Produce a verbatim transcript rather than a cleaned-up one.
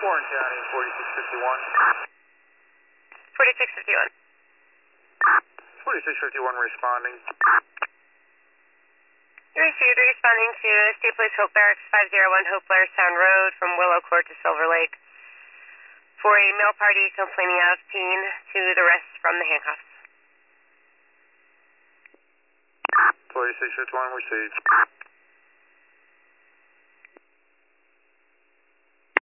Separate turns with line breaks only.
Warren County, forty-six fifty-one.
forty-six fifty-one.
forty-six fifty-one responding.
You received responding to State Police Hope Barracks five oh one Hope Blair Sound Road from Willow Court to Silver Lake for a male party complaining of pain to the wrist from the handcuffs.
forty-six fifty-one received.